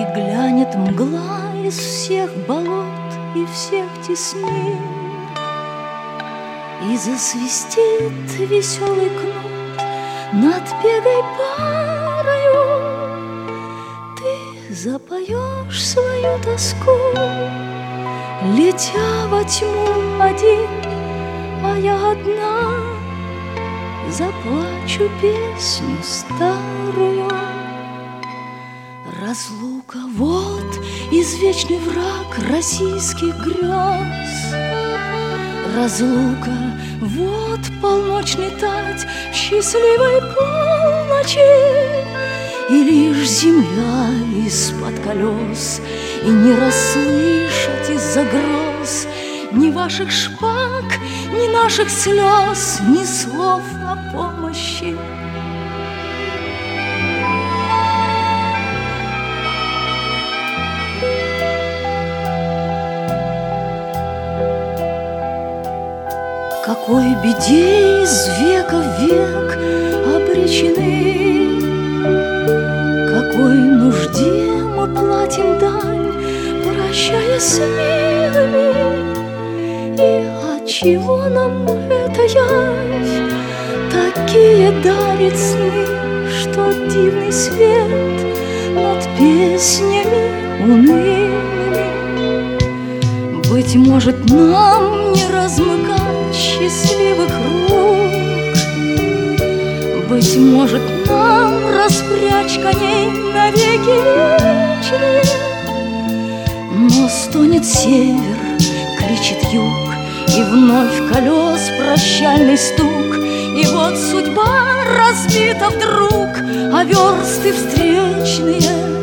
глянет мгла из всех болот и всех теснин, и засвистит веселый кнут над пегой парою. Ты запоешь свою тоску, летя во тьму один, а я одна заплачу песню старую. Разлука — вот извечный враг российских грез. Разлука — вот полночный тать счастливой полночи. И лишь земля из-под колес, и не расслышать из-за гроз ни ваших шпаг, ни наших слез, ни слов о помощи. Какой беде из века в век обречены, какой нужде мы платим дань, прощаясь с милыми. И отчего нам эта явь такие дарит сны, что дивный свет над песнями унылыми? Быть может, нам не размыкать счастливых рук, быть может, нам распрячь коней навеки вечные. Но стонет север, кричит юг, и вновь колес прощальный стук. И вот судьба разбита вдруг, а версты встречные